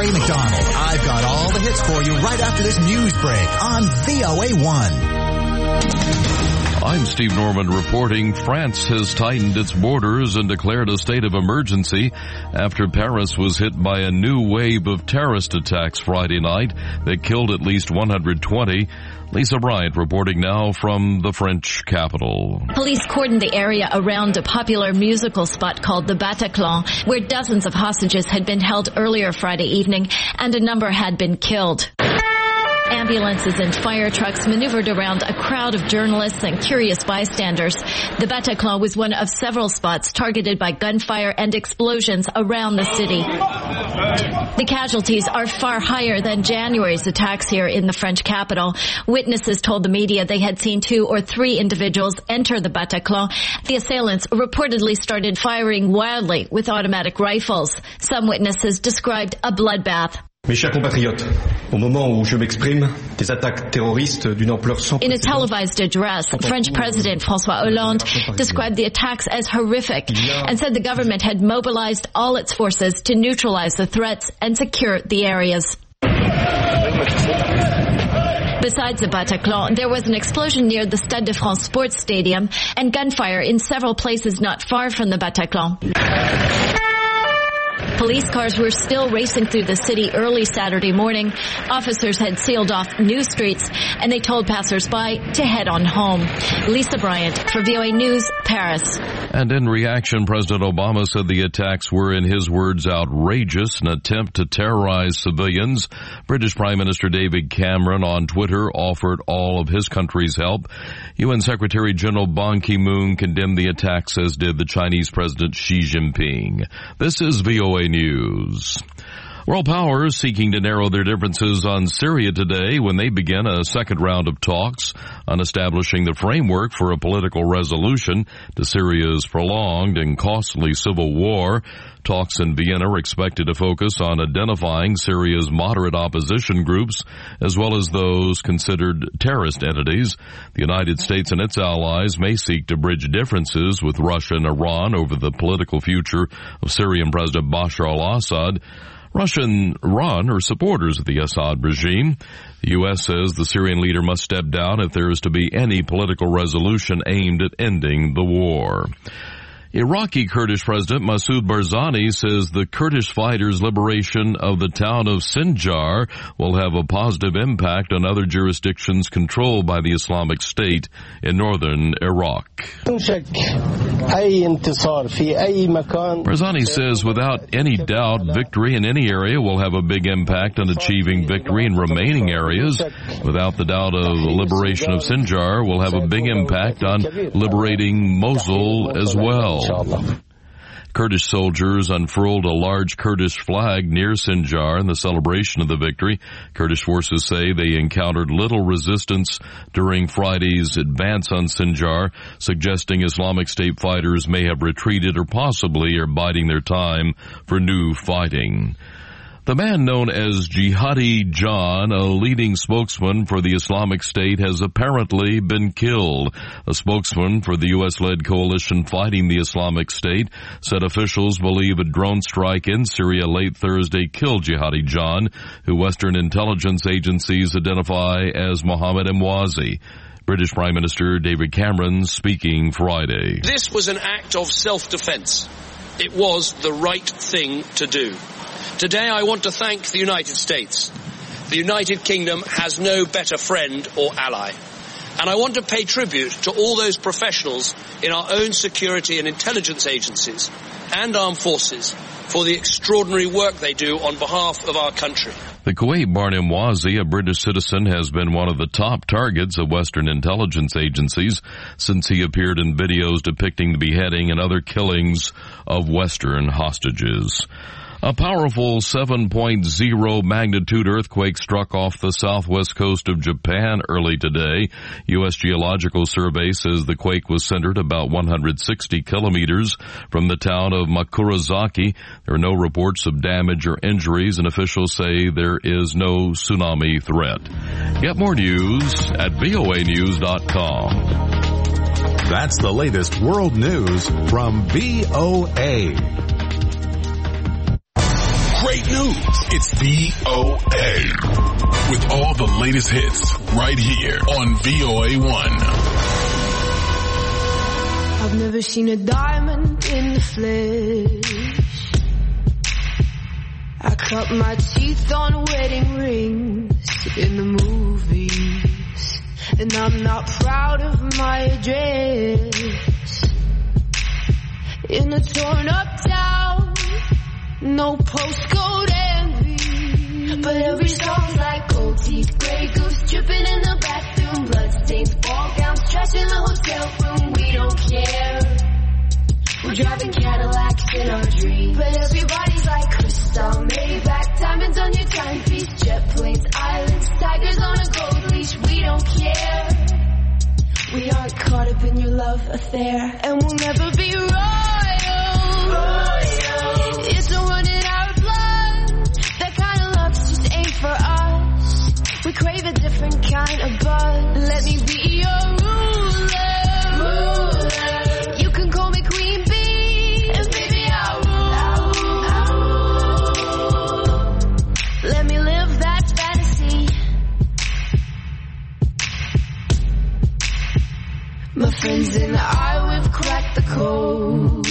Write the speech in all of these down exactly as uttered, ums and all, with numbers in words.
Ray McDonald. I've got all the hits for you right after this news break on V O A one. I'm Steve Norman reporting. France has tightened its borders and declared a state of emergency after Paris was hit by a new wave of terrorist attacks Friday night that killed at least one hundred twenty. Lisa Bryant reporting now from the French capital. Police cordoned the area around a popular musical spot called the Bataclan, where dozens of hostages had been held earlier Friday evening and a number had been killed. Ambulances and fire trucks maneuvered around a crowd of journalists and curious bystanders. The Bataclan was one of several spots targeted by gunfire and explosions around the city. The casualties are far higher than January's attacks here in the French capital. Witnesses told the media they had seen two or three individuals enter the Bataclan. The assailants reportedly started firing wildly with automatic rifles. Some witnesses described a bloodbath. Mes chers compatriotes, au moment où je m'exprime, des attaques terroristes d'une ampleur sans In a televised address, French President François Hollande described the attacks as horrific and said the government had mobilized all its forces to neutralize the threats and secure the areas. Besides the Bataclan, there was an explosion near the Stade de France sports stadium and gunfire in several places not far from the Bataclan. Police cars were still racing through the city early Saturday morning. Officers had sealed off new streets, and they told passers-by to head on home. Lisa Bryant for V O A News, Paris. And in reaction, President Obama said the attacks were, in his words, outrageous, an attempt to terrorize civilians. British Prime Minister David Cameron on Twitter offered all of his country's help. U N Secretary General Ban Ki-moon condemned the attacks, as did the Chinese President Xi Jinping. This is V O A News. World powers seeking to narrow their differences on Syria today when they begin a second round of talks on establishing the framework for a political resolution to Syria's prolonged and costly civil war. Talks in Vienna are expected to focus on identifying Syria's moderate opposition groups as well as those considered terrorist entities. The United States and its allies may seek to bridge differences with Russia and Iran over the political future of Syrian President Bashar al-Assad. Russia and Iran are supporters of the Assad regime. The U S says the Syrian leader must step down if there is to be any political resolution aimed at ending the war. Iraqi Kurdish President Masoud Barzani says the Kurdish fighters' liberation of the town of Sinjar will have a positive impact on other jurisdictions controlled by the Islamic State in northern Iraq. Barzani says without any doubt, victory in any area will have a big impact on achieving victory in remaining areas. Without the doubt, of the liberation of Sinjar will have a big impact on liberating Mosul as well. Kurdish soldiers unfurled a large Kurdish flag near Sinjar in the celebration of the victory. Kurdish forces say they encountered little resistance during Friday's advance on Sinjar, suggesting Islamic State fighters may have retreated or possibly are biding their time for new fighting. The man known as Jihadi John, a leading spokesman for the Islamic State, has apparently been killed. A spokesman for the U S-led coalition fighting the Islamic State said officials believe a drone strike in Syria late Thursday killed Jihadi John, who Western intelligence agencies identify as Mohammed Emwazi. British Prime Minister David Cameron speaking Friday. This was an act of self-defense. It was the right thing to do. Today I want to thank the United States. The United Kingdom has no better friend or ally. And I want to pay tribute to all those professionals in our own security and intelligence agencies and armed forces for the extraordinary work they do on behalf of our country. The Kuwait-born Emwazi, a British citizen, has been one of the top targets of Western intelligence agencies since he appeared in videos depicting the beheading and other killings of Western hostages. A powerful seven point oh magnitude earthquake struck off the southwest coast of Japan early today. U S Geological Survey says the quake was centered about one hundred sixty kilometers from the town of Makurazaki. There are no reports of damage or injuries, and officials say there is no tsunami threat. Get more news at V O A news dot com. That's the latest world news from V O A. great news. It's V O A. With all the latest hits right here on V O A one. I've never seen a diamond in the flesh. I cut my teeth on wedding rings in the movies, and I'm not proud of my address. In a torn up town, no postcode envy, but every song's like gold teeth, grey goose dripping in the bathroom, bloodstains, ball gowns, trash in the hotel room. We don't care. We're driving Cadillacs in our dreams, but everybody's like crystal, Maybach, diamonds on your timepiece, jet planes, islands, tigers on a gold leash. We don't care. We aren't caught up in your love affair, and we'll never be royal. royal. It's a run in our blood. That kind of love just ain't for us. We crave a different kind of buzz. Let me be your ruler. ruler. You can call me Queen Bee, and baby I'll rule. I'll rule. Let me live that fantasy. My friends and I, we've cracked the code.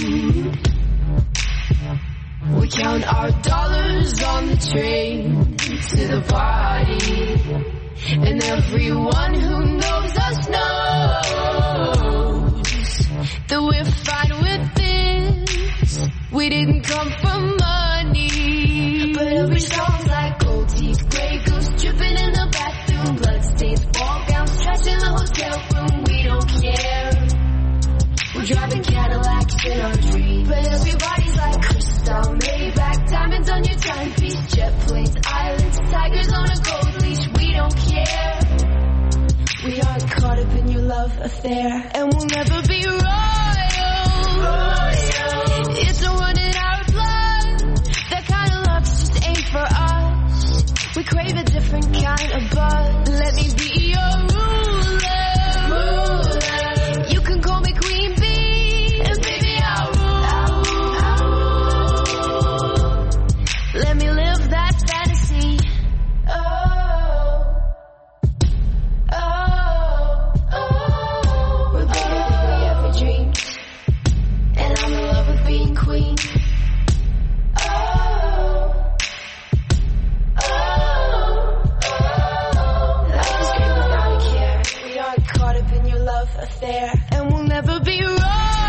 We count our dollars on the train to the party, and everyone who knows us knows that we're fine with this. We didn't come for money, but every song's like gold teeth, grey goose dripping in the bathroom, bloodstains, ball gowns, trash in the hotel room. We don't care. We're driving Cadillacs in our dreams, but everybody's like crystal, Maybach, diamonds on your timepiece, jet planes, islands, tigers on a gold leash. We don't care. We aren't caught up in your love affair, and we'll never be royal. royal. It's a run in our blood. That kind of love just ain't for us. We crave a different kind of buzz. Let me be your ruler. ruler. You can call me Queen Bee, and baby I'll rule. I'll rule. Let me live that fantasy. Oh, oh, oh. We're better than we ever dreamed, and I'm in love with being queen. Oh, oh, oh. Life is great without a care. We aren't caught up in your love affair, and we'll never be royal.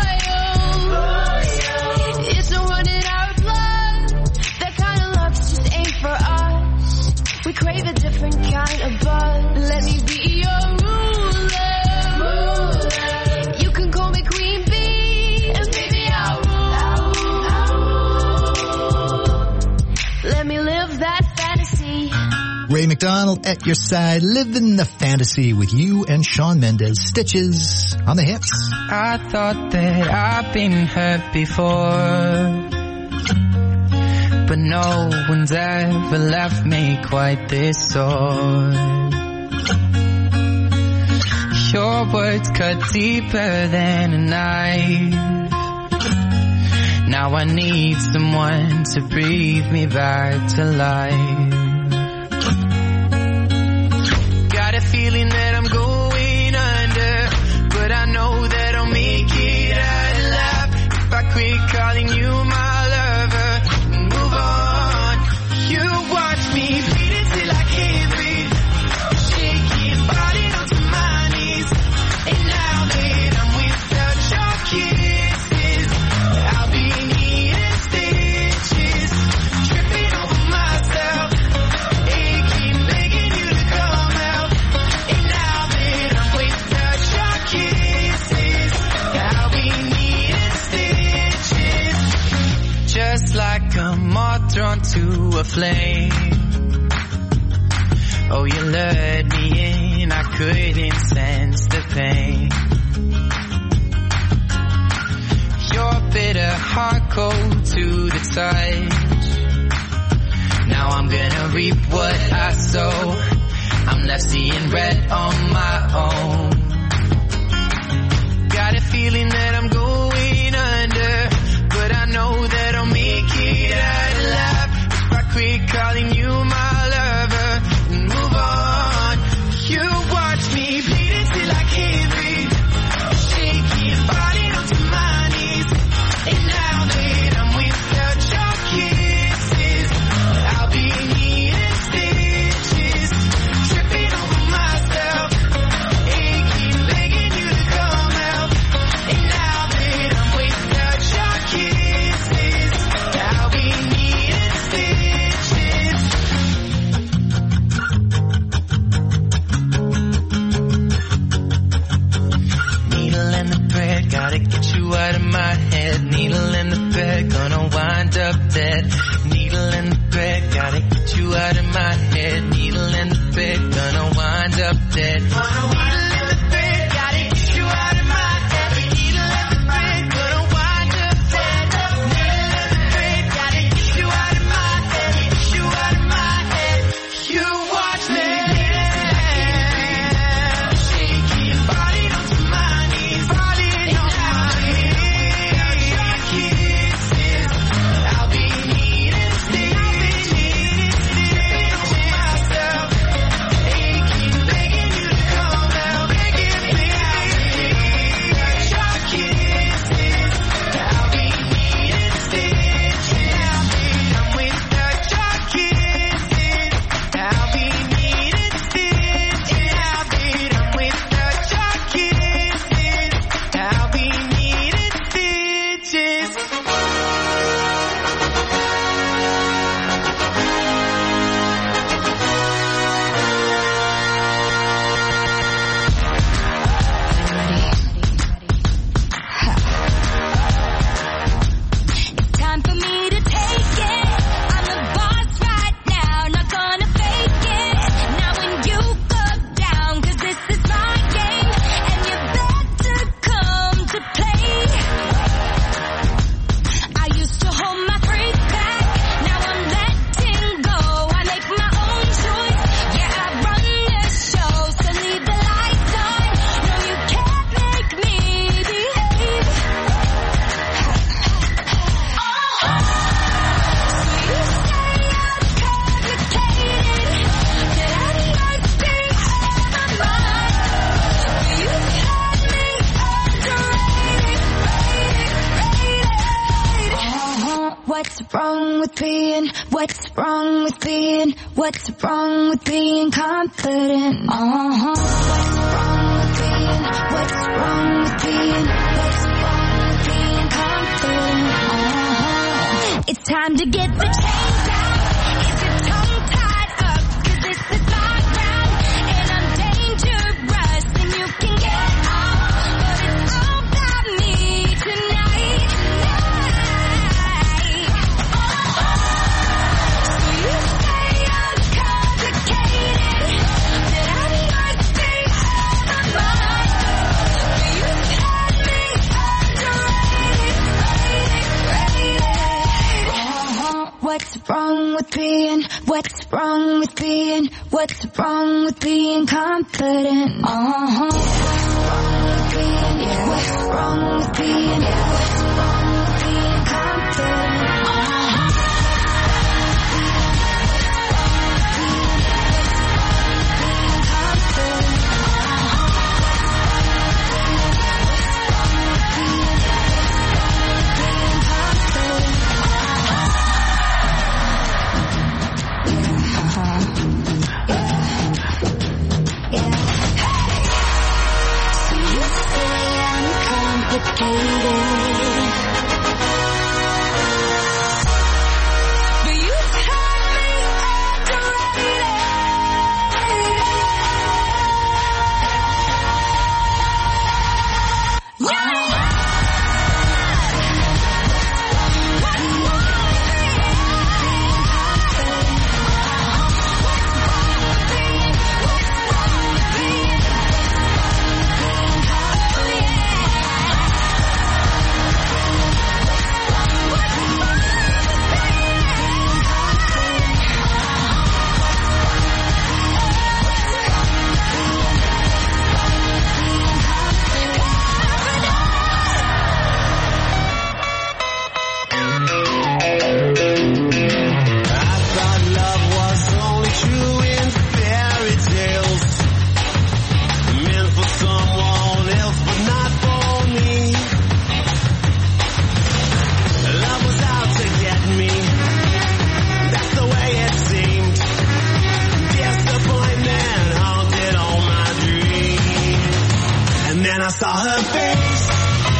royal. It's a run in our blood. That kind of love just ain't for us. We crave a different kind of buzz. Let me be your ruler. ruler. You can call me Queen Bee, and baby I'll rule. I'll rule. Let me live that fantasy. Ray McDonald at your side, living the fantasy with you and Shawn Mendes. Stitches on the hits. I thought that I've been hurt before, but no one's ever left me quite this sore. Your words cut deeper than a knife. Now I need someone to breathe me back to life. Got a feeling that I'm going under, but I know that I'll make it out alive if I quit calling you my lover and move on. You watch me bleed until I can't breathe, shaking, falling onto my knees, and now that I'm without your kisses, I'll be needing stitches, tripping over myself, aching, begging you to come out. And now that I'm without your kisses, I'll be needing stitches. Just like a moth drawn to a flame. Oh, you lured me in, I couldn't sense the pain. Your bitter heart cold to the touch. Now I'm gonna reap what I sow. I'm left seeing red on my own. Got a feeling that I'm going under, but I know that I'll make it out alive if I needle and the thread, gotta get you out of my head. Needle and the thread, gonna wind up dead. Needle and the thread, gotta get you out of my head. Needle and the thread, gonna wind up dead. Needle and the thread, gotta get you out of my head. Get you out of my head. You watch me. What's wrong with being, what's wrong with being, what's wrong with being confident? Uh-huh. What's wrong with being, what's wrong with being, what's wrong with being confident? Uh-huh. It's time to get the chains out. Is your tongue tied up? 'Cause this is my ground, and I'm dangerous, and you can get out. But it's all about me tonight. What's wrong with being, what's wrong with being, what's wrong with being confident? Uh-huh. What's wrong with being, what's wrong with being confident? Uh-huh. I saw her face.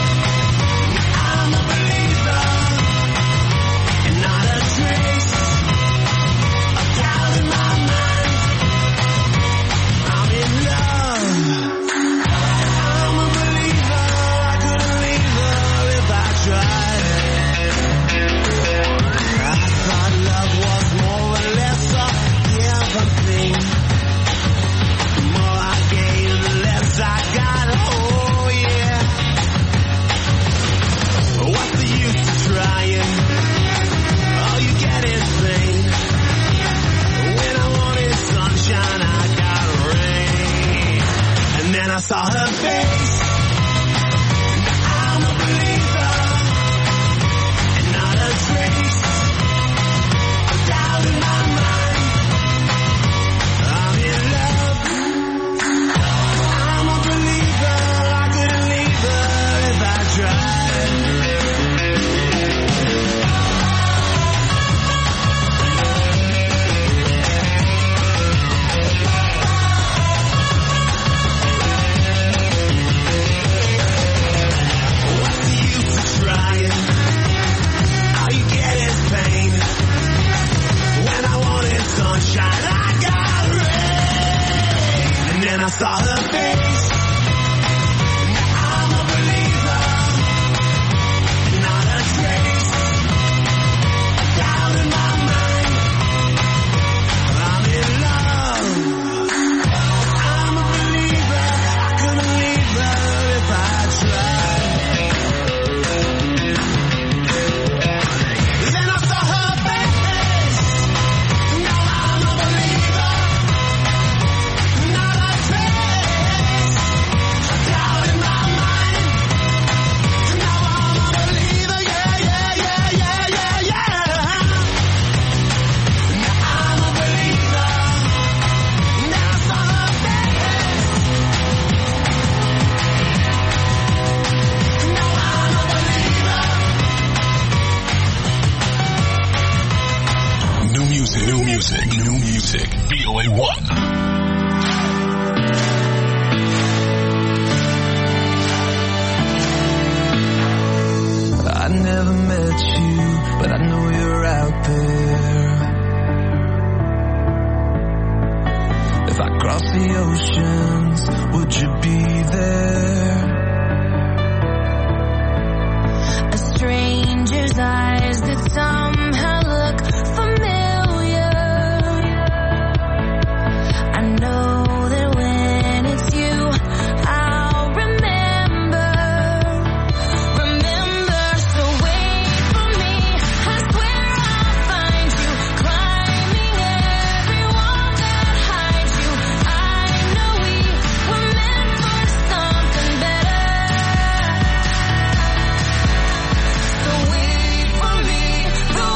I'm a believer, and not a trace of doubt in my mind. I'm in love. I'm a believer. I couldn't leave her if I tried. I thought love saw her face. I'm a believer, and not a trace of doubt in my mind. I'm in love. I'm a believer. I couldn't leave her if I tried. Sunshine, I got rain, and then I saw her face. Now I'm a believer, not a trace of doubt in my mind. I'm in love. I'm a believer. I couldn't leave her if I tried. Then I saw her face. New music, new music, V O A one. I never met you, but I know you're out there. If I cross the oceans, would you be there? A stranger's eyes that somehow look familiar. I know that when it's you, I'll remember. Remember, so wait for me. I swear I'll find you, climbing every wall that hides you. I know we were meant for something better. So wait for me, the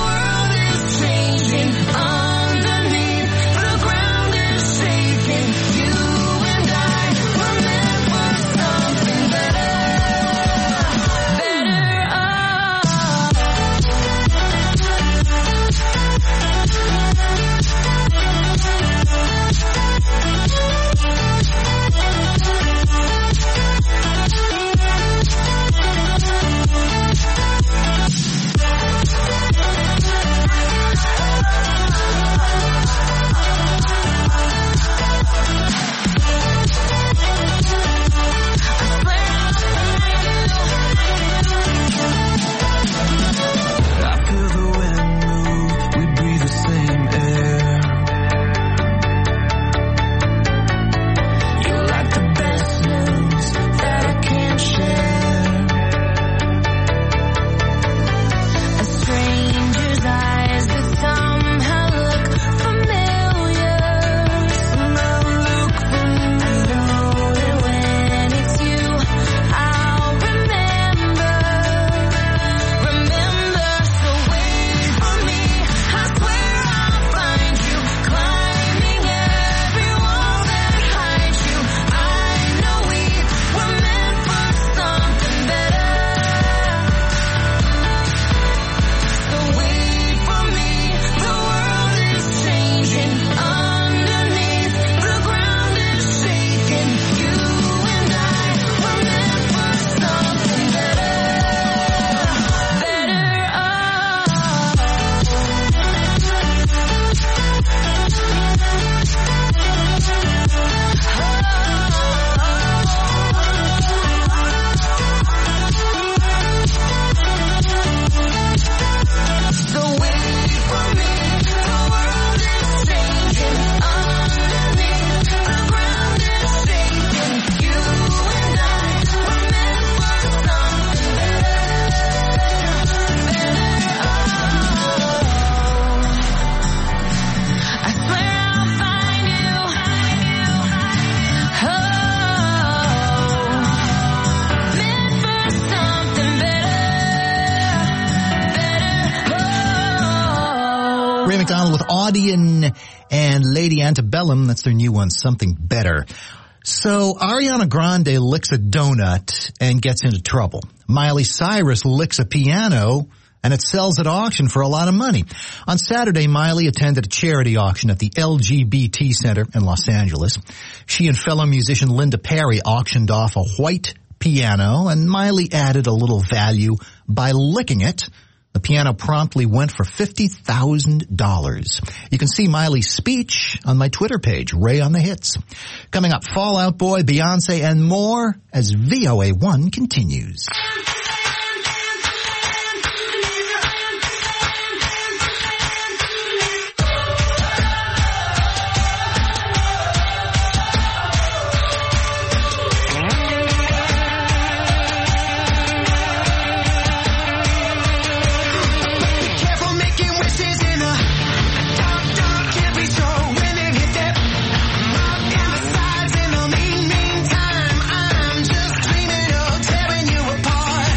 Ray McDonald with Audion and Lady Antebellum. That's their new one, Something Better. So Ariana Grande licks a donut and gets into trouble. Miley Cyrus licks a piano and it sells at auction for a lot of money. On Saturday, Miley attended a charity auction at the L G B T Center in Los Angeles. She and fellow musician Linda Perry auctioned off a white piano, and Miley added a little value by licking it. The piano promptly went for fifty thousand dollars. You can see Miley's speech on my Twitter page, Ray on the Hits. Coming up, Fall Out Boy, Beyonce, and more as V O A one continues. Apart.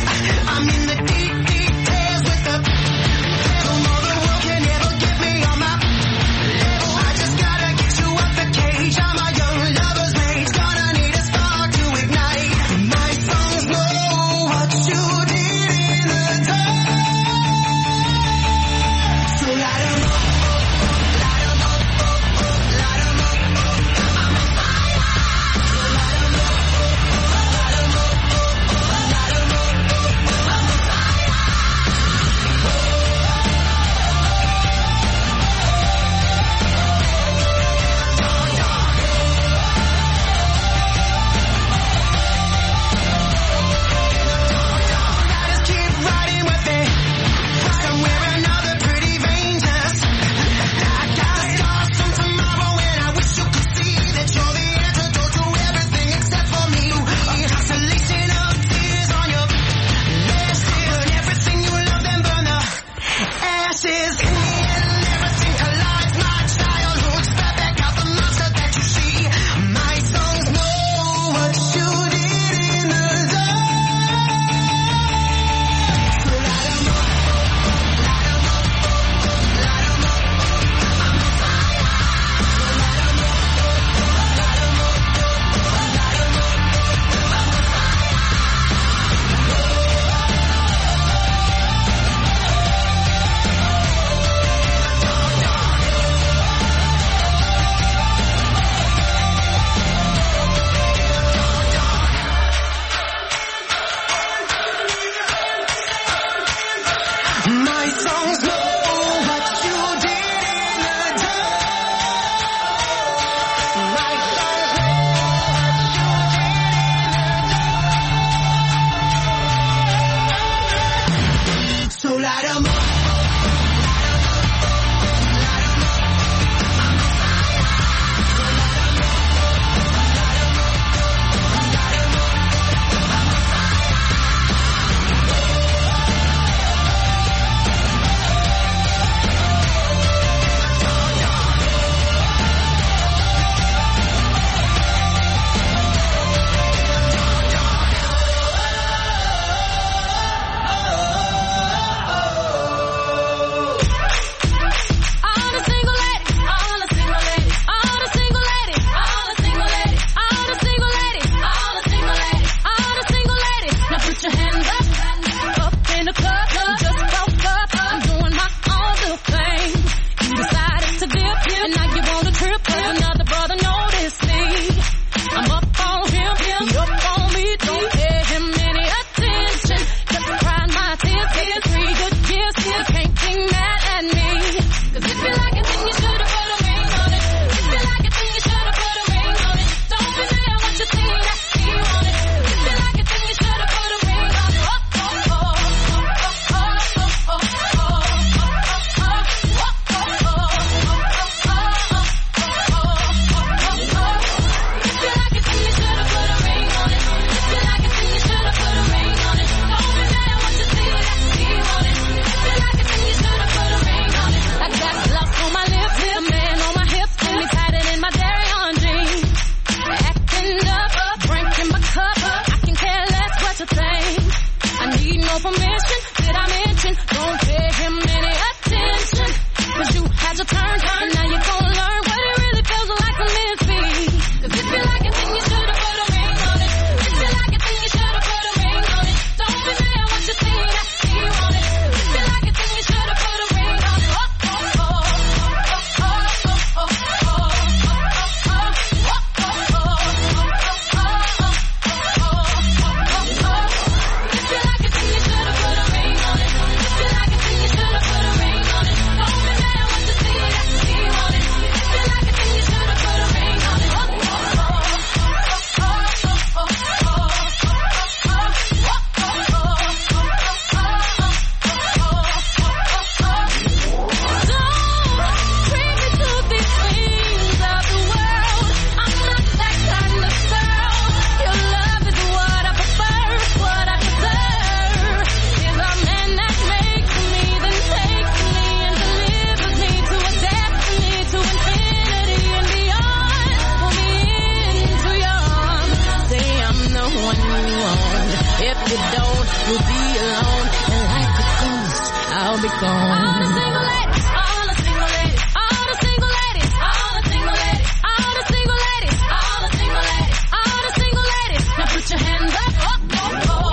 song. All the single ladies, all the single ladies, all the single ladies, all the single ladies, all the single ladies, all the single ladies, all the single ladies. Now put your hands up. Oh, oh, oh.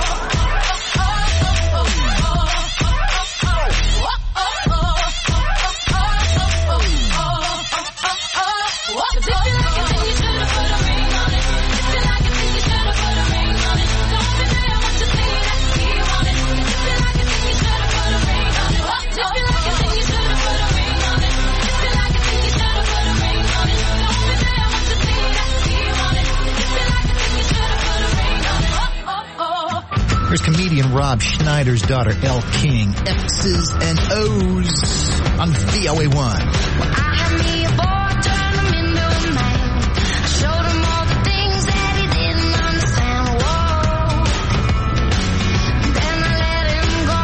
Here's comedian Rob Schneider's daughter, Elle King. X's and O's on V O A one. Well, I had me a boy, turned him into a man. I showed him all the things that he didn't understand. Whoa. Then I let him go.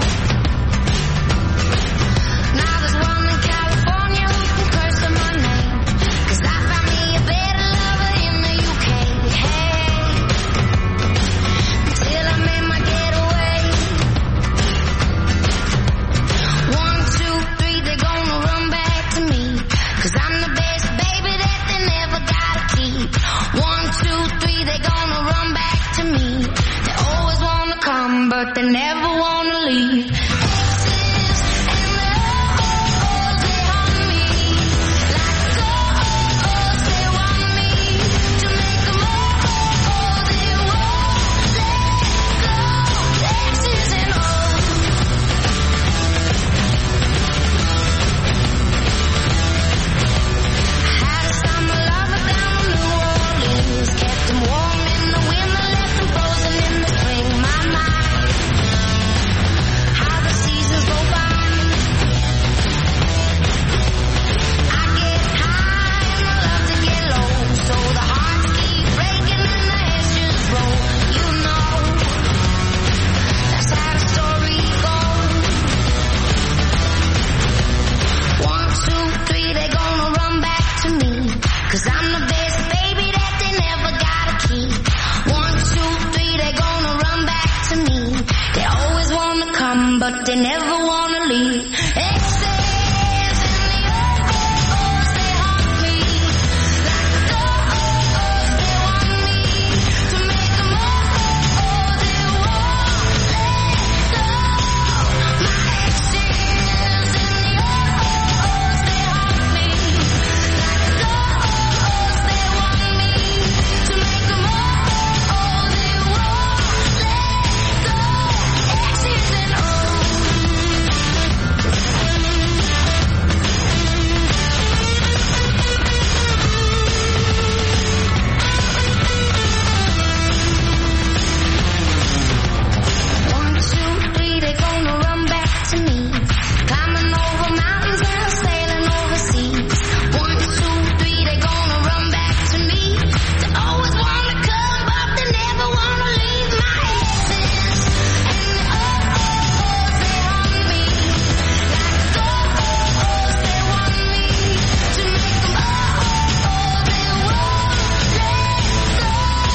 Now there's one in California who can curse on my name. 'Cause I found me a better lover in the U K. Hey. Till I made my getaway. One, two, three, they're gonna run back to me. 'Cause I'm the best baby that they never gotta keep. One, two, three, they're gonna run back to me. They always wanna come, but they never wanna leave. Exes and the oh-ohs, they haunt me. Like the oh-ohs, they want me to make them oh-oh, they won't let go. Exes and O's. Had a summer lover down in New Orleans. Kept him warm in the winter, left him frozen in the spring. My, my, how the seasons go by. I get high and I love to get low. So the hearts keep breaking and the heads just roll. You know, that's how the story goes. One, two, three, they gonna run back to me. 'Cause I'm the best baby that they never gotta keep. One, two, three, they gonna run back to me. They always wanna come, but they never wanna leave. Exes and the oh-ohs, they haunt me. Like the oh-ohs, they want me to make them oh-oh, they won't let go. My exes and the oh-ohs, they haunt me. Like the oh-ohs, they want me to make them oh-oh, they won't let go. Exes and O's. One, two, three, they gonna run back to me. Climbing over mountains and sailing over seas. One, two, three, they gonna run back to me. They always wanna come, but they never wanna leave. My exes and the oh-ohs, they haunt me. Like the oh-ohs, they want me to make them oh-oh, they won't let go.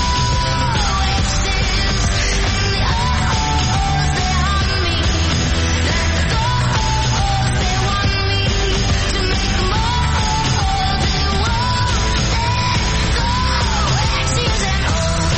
Exes and the oh-ohs, they haunt me. Like the oh-ohs, they want me to make them oh-oh, they won't let go. Exes and O's.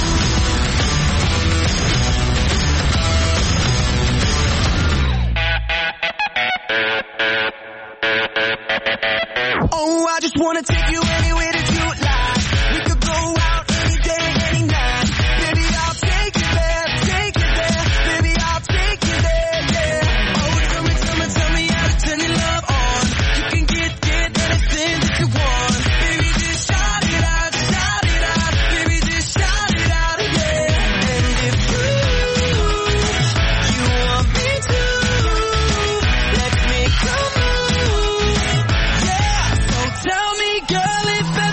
Oh, I just wanna take you anywhere that you like. We could go out any day, any night. Baby, I'll take you there, take you there. Baby, I'll take you there, yeah. Oh, tell me, tell me, tell me how to turn your love on. You can get, get anything that you want. Baby, just shout it out, shout it out. Baby, just shout it out, yeah. And if you, you want me to, let's make a move. Yeah, so tell me, girl, if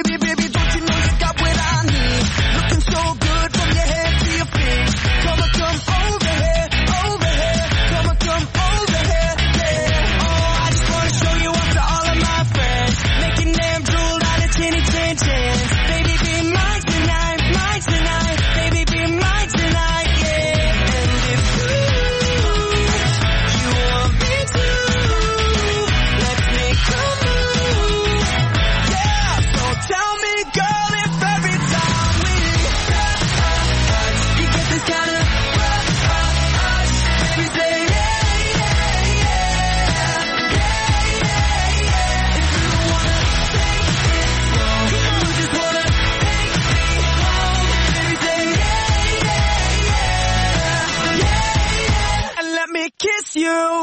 baby, baby, don't you know you got what I need? Looking so good from your head to your feet. Come on, come over here, over here. Come on, come over here, yeah. Oh, I just wanna show you off to all of my friends, making them drool out of chinny chin chins. Baby, be mine tonight, mine tonight. Baby, be mine tonight, yeah. And if you, you want me to, let's make a move, yeah. So tell me, girl, if every time we touch, you get this kind of rush every day, yeah, yeah, yeah, yeah, yeah, yeah. If you wanna take it slow, you just wanna take me home every day, yeah, yeah, yeah, yeah, yeah. And let me kiss you.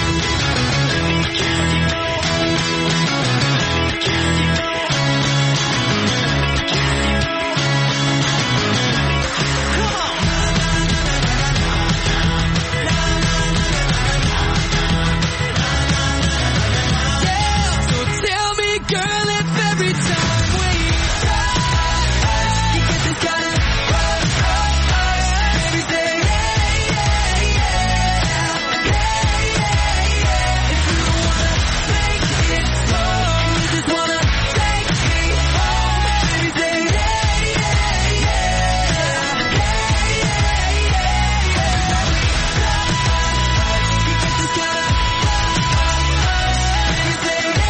So tell me, girl, if every time we touch, you get this kind of rush every day, yeah, yeah, yeah, yeah, yeah, yeah. If you wanna take it slow, you just wanna take me home every day, yeah, yeah, yeah, yeah, yeah, yeah, yeah. You get this kind of every day, yeah, yeah, yeah, yeah, yeah,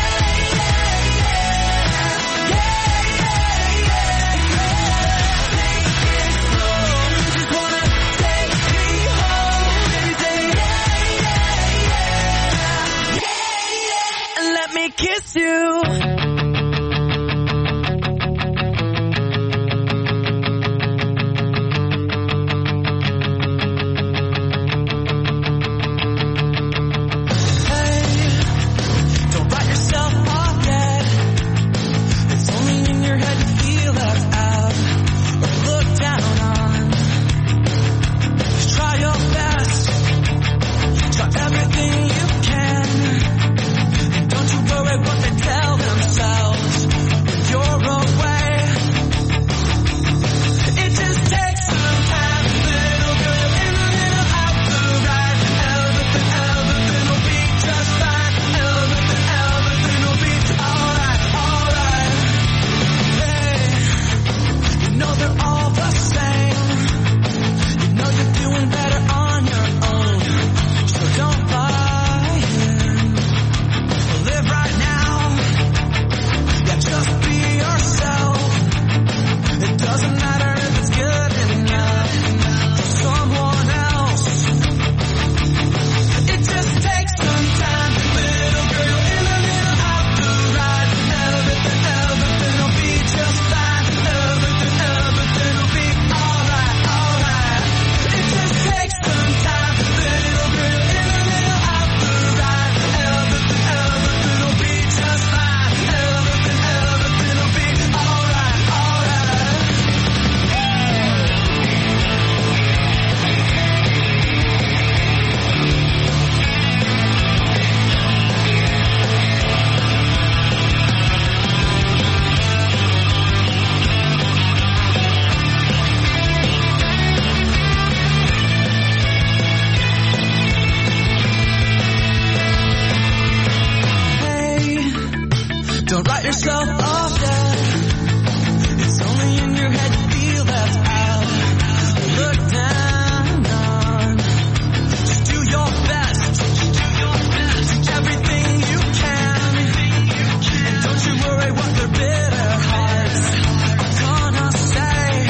and let me kiss you. Hey, don't write yourself off yet. It's only in your head you feel left out or looked down on. Just try your best. Try everything you can. And don't you worry what they tell themselves when you're away. It just takes some time, little girl, in the middle of the ride. Everything, everything will be just fine. Everything, everything will be alright, alright. Hey, you know they're all the same. You know you're doing better on your own. So don't buy in. Live right now. Yeah, just be yourself. It doesn't matter if it's good enough for someone else. It just takes some time, little girl, in the middle of the ride. Everything, everything will be just fine. Everything, everything will be alright, alright. It just takes some time, little girl, in the middle of the ride. Everything, everything will be just fine. Everything, everything will be alright, alright. Hey, don't write yourself off yet. It's only in your head you feel left out. Look down on. Just do your best. Do everything you can. And don't you worry what their bitter hearts are gonna say.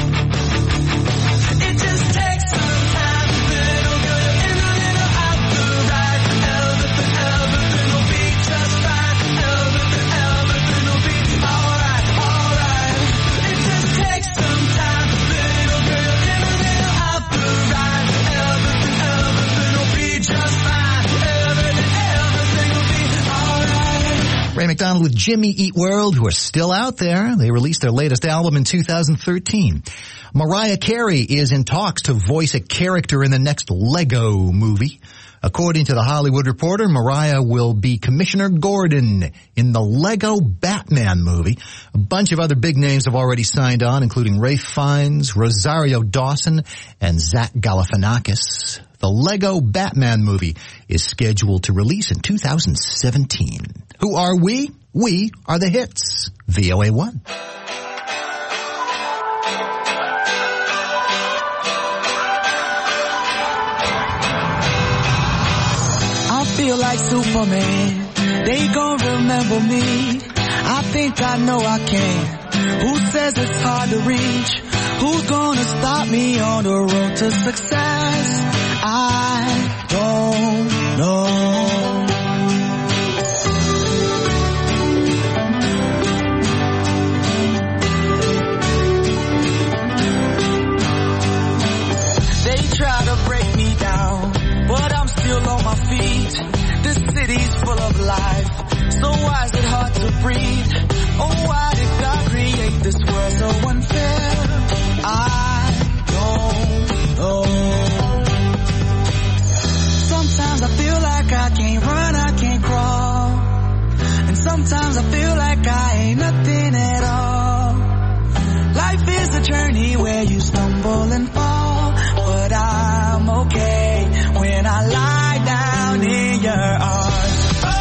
It just takes some time, little girl, in the middle of the ride. Everything, everything will be just fine. Everything, everything will be alright, alright. It just takes some time, little girl, in the middle of the ride. Everything, everything will be just fine. Everything, everything will be alright. Ray McDonald with Jimmy Eat World, who are still out there. They released their latest album in two thousand thirteen. Mariah Carey is in talks to voice a character in the next Lego movie. According to The Hollywood Reporter, Mariah will be Commissioner Gordon in the Lego Batman movie. A bunch of other big names have already signed on, including Ralph Fiennes, Rosario Dawson, and Zach Galifianakis. The Lego Batman movie is scheduled to release in two thousand seventeen. Who are we? We are the hits. V O A one. I feel like Superman, they gon' remember me. I think I know I can. Who says it's hard to reach? Who's gonna stop me on the road to success? I don't know. They try to break me down, but I'm still on my feet. This city's full of life, so why is it hard to breathe? Oh, why did God create this world so unfair? I don't know. Sometimes I feel like I can't run, I can't crawl. And sometimes I feel like I ain't nothing at all. Life is a journey where you stumble and fall, but I'm okay when I lie down in your arms.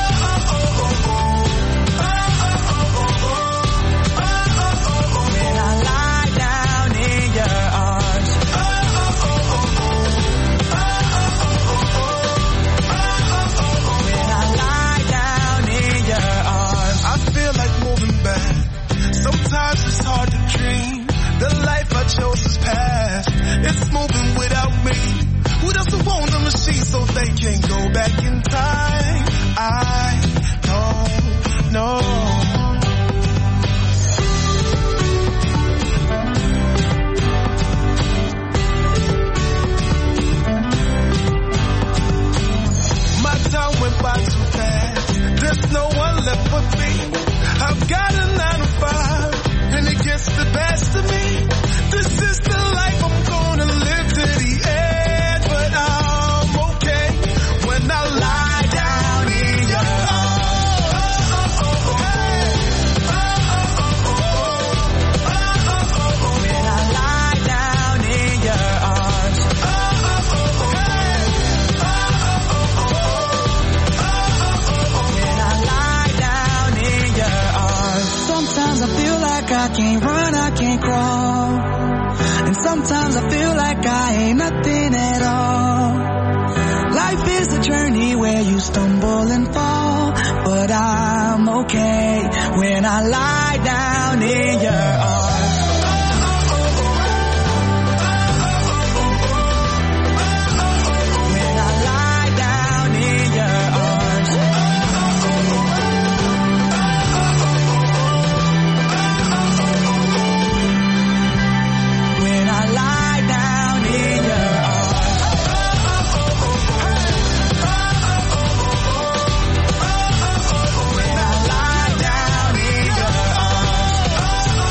When I lie down in your arms. When I lie down in your arms. I feel like moving back. Sometimes it's hard to dream. The life I chose is past. It's moving without me. Who doesn't want a machine so they can go back in time? I don't know. My time went by too fast. There's no one left but me. I've got a nine to five, and it gets the best of me. This is the life I'm gonna live to the end, but I'm okay when I lie down in your arms. When I lie down in your arms. When I lie down in your arms. Sometimes I feel like I can't run, I can't crawl. And sometimes I feel like I ain't nothing at all. Life is a journey where you stumble and fall, but I'm okay when I lie down in your arms. When I lie down in your arms. When I lie down in your arms. When I lie down in your arms.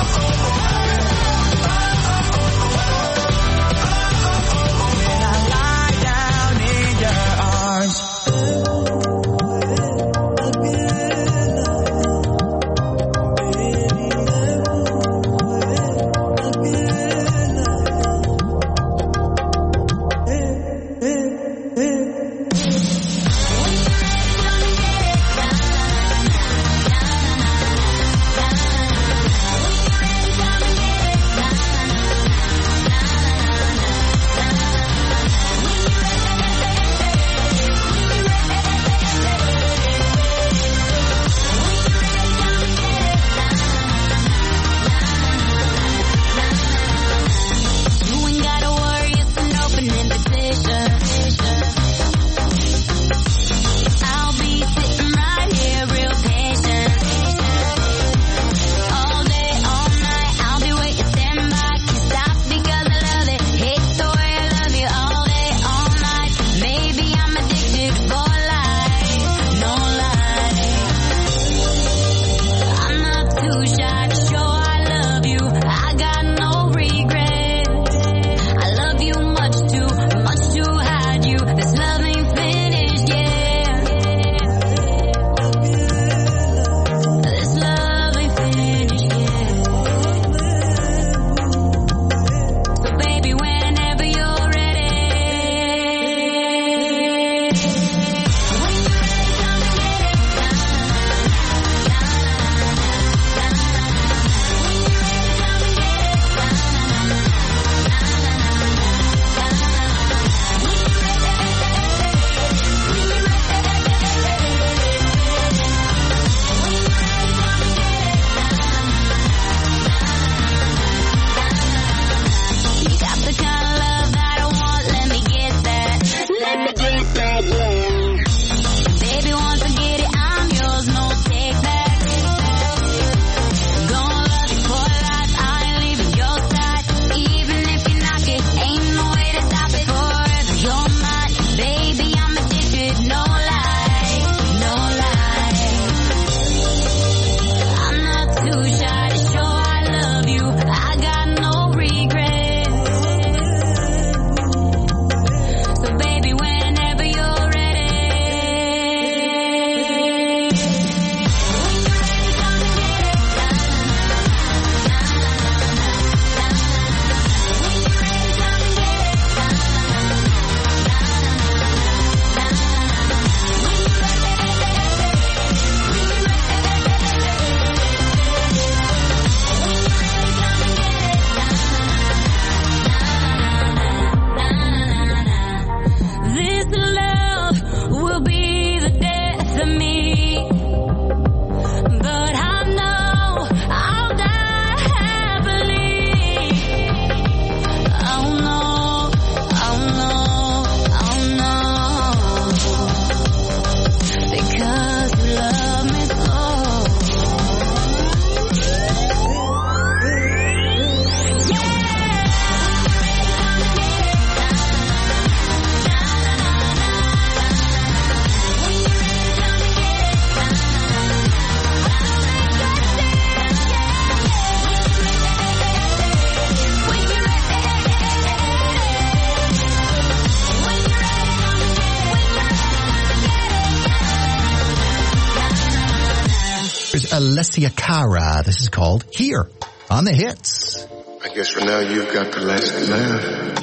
Alessia Cara. This is called Here on the Hits. I guess for now you've got the last laugh.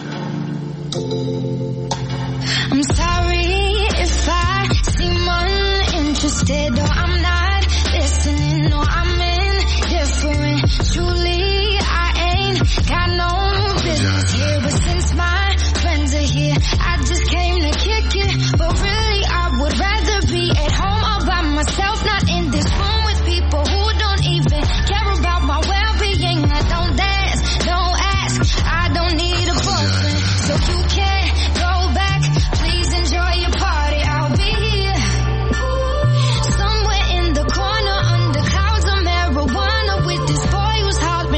I'm sorry if I seem uninterested or I'm not listening or I'm indifferent. Truly, I ain't got no business here, but since my friends are here, I just came to kick it. But really, I would rather be at home all by myself, not in this room with people who don't even care about my well-being. I don't dance, don't ask, I don't need a boyfriend, so you can't go back. Please enjoy your party, I'll be here somewhere in the corner under clouds of marijuana with this boy who's hot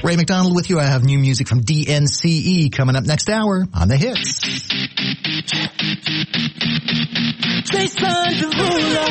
Ray McDonald with you. I have new music from D N C E coming up next hour on The Hits. Jason Derulo.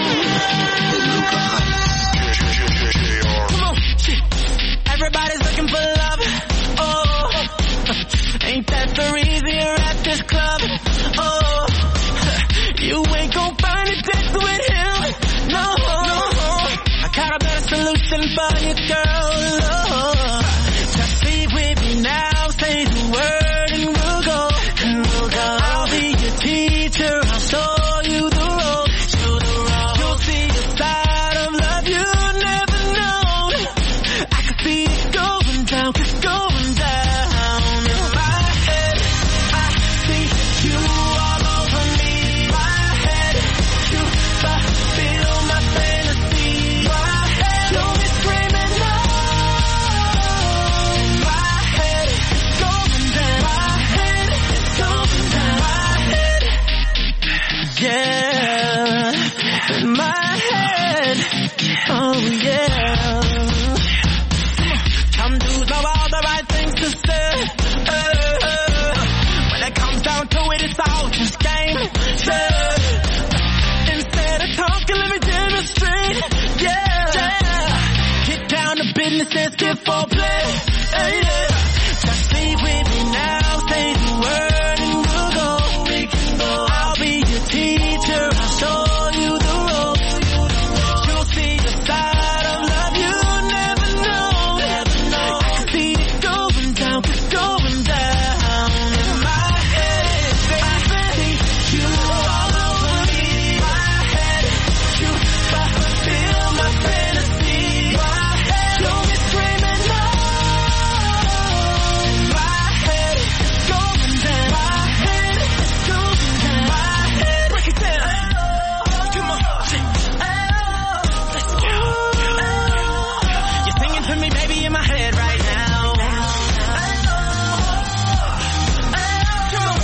Come on, everybody's looking for love. Oh, ain't that the reason you're at this club? Oh, you ain't gon' find a date with him. No, no, I got a better solution for you, girl. Oh, just be with me now, say the word and we'll go, and we'll go. I'll be your teacher, I'll show you the road, show the road. You'll see a side of love you never known. I can see it going down, it's going down. In my head, I see you all over me. My head, you fulfill my fantasy. My head, you'll be screaming no. My head is going down. My head is going down. My head, yeah. In my head, oh yeah. Some dudes know all the right things to say. Uh, uh, when it comes down to it, it's all just game. Yeah. Instead of talking, let me demonstrate. Yeah. yeah. Get down to business and skip for play. Uh, yeah. Just be with me now, say the word and we'll go. We can go. I'll be your teacher, I'll show you the road. You'll see a side of love you never know. Never know. I can see it going down, it's going down. In my head, I see you all over me. My head, you fulfill my fantasy. My head, you'll be screaming no. My head is going down. My head is going down. My head, break it down. Come on, let's go. You're singing to me, baby, in my head right now. Come on,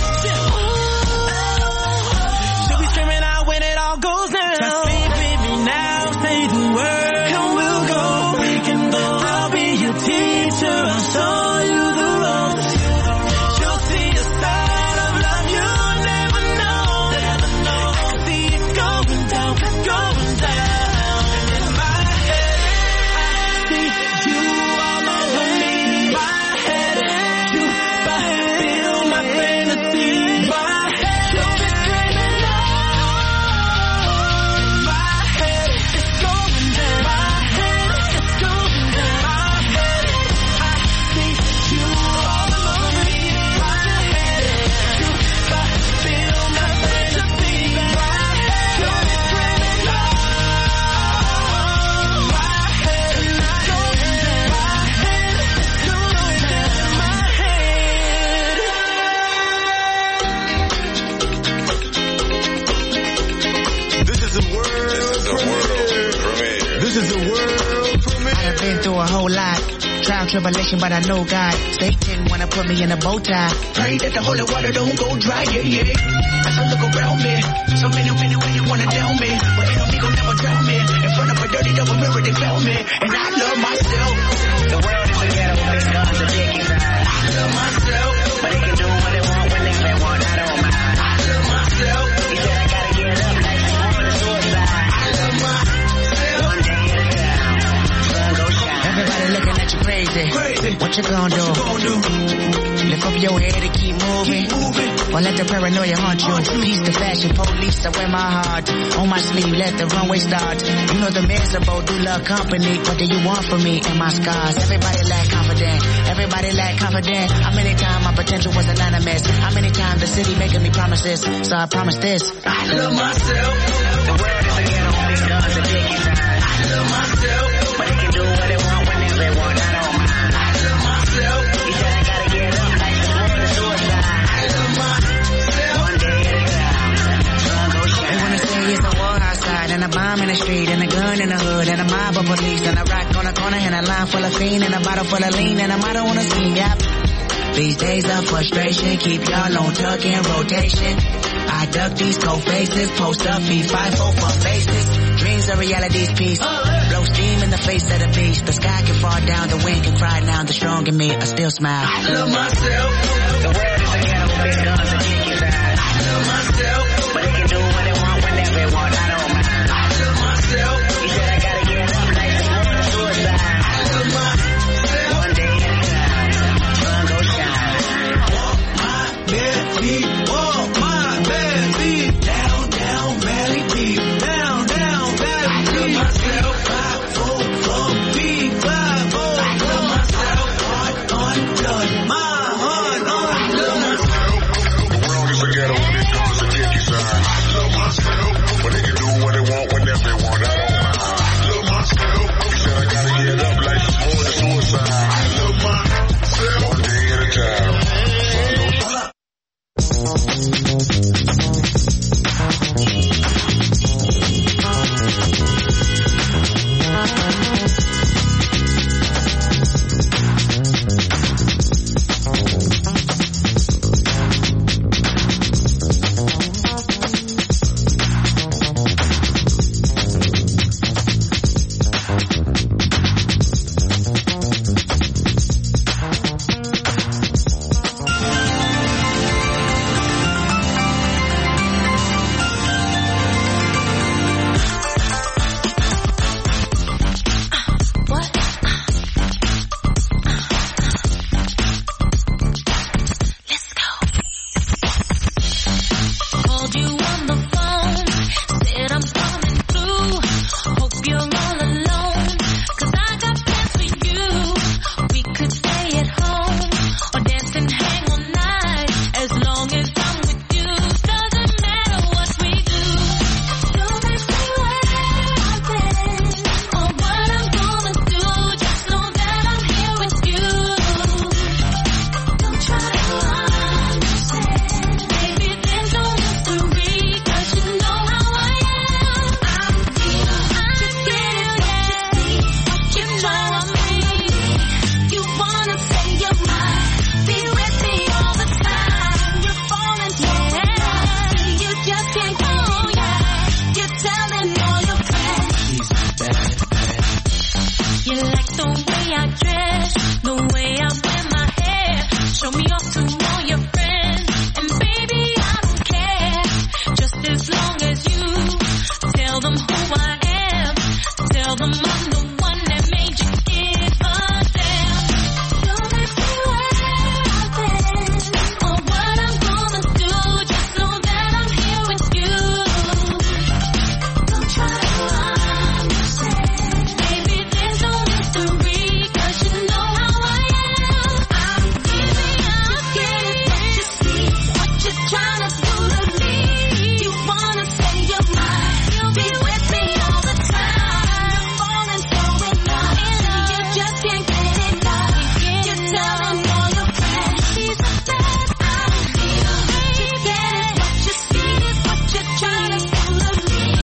she'll be screaming out when it all goes down. Just be with me now, say the word, and we'll go. We can go. I'll be your teacher, I'll show you the road. You'll see a side of love you never know. Never know. I can see it going down, it's going down. In my head, I see you all over me. My head, you fulfill my fantasy. My head, you'll be screaming no. My head is going down. My head is going down. My head, I see you all over me. My head, you fulfill my fantasy. My head, you'll be screaming no. My head is going down. My head is going down. My head. This is a world premiere. This is a world premiere. I done been through a whole lot. Trial, tribulation, but I know God. Satan wanna put me in a bow tie. Pray that the holy water don't go dry, yeah, yeah. As I look around me, so many, many, many wanna down me. But enemy gon' never drown me. In front of a dirty double mirror, they found me. And I love myself. The world is a ghetto, big guns and big inside. I love myself. But they can do what they want when they say want, I don't mind. I love myself. He said I gotta get up like I'm on the suicide. I love myself. One day at a time, sun go shine. Everybody looking at you crazy. Crazy. What you gonna do? What you gonna do? Lift up your head and keep moving. Keep moving. Or let the paranoia haunt you. Peace to fashion, police, I wear my heart. On my sleeve, let the runway start. You know the miserable do love company. What do you want from me and my scars? Everybody lack confidence. Everybody lack confidence. How many times my potential was anonymous? How many times the city making me promises? So I promise this. I love myself. The world is a ghetto, big guns and big inside. I love myself. But they can do what they want whenever they want, I don't mind. I love myself. He said I gotta get up like the war to suicide. I love myself. One day at a time, sun go shine. They wanna say it's a war outside and a bomb in the street and a gun in the hood and a mob of police and a rock on the corner and a line full of fiend and a bottle full of lean and a motto on the scene, yep. These days of frustration keep y'all on tuck in rotation. I duck these cold faces, post up, feed five, four, for faces. Dreams a reality's piece. Blow steam in the face of the beast. The sky can fall down, the wind can cry now. The strong in me, I still smile. I love myself. The world is a ghetto, big guns and kick his ass.